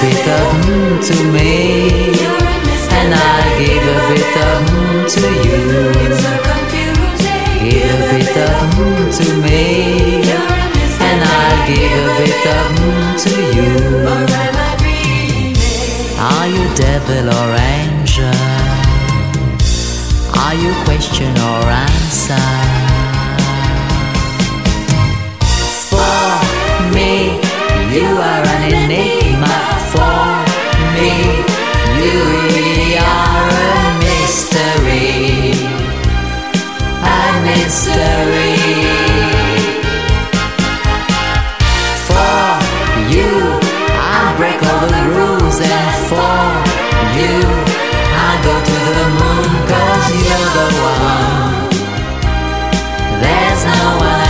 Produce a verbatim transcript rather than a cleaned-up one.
bit of mm to me, and I'll give a bit of mm to you. Give a bit of mm to me, and I'll give a bit of mm to you. Are you devil or angel? Are you question or answer? For me, you are an enigma. For me, you really are a mystery. A mystery. For you, I'll break all the rules, and for you, I'll go to the moon, 'cause you're the one. There's no one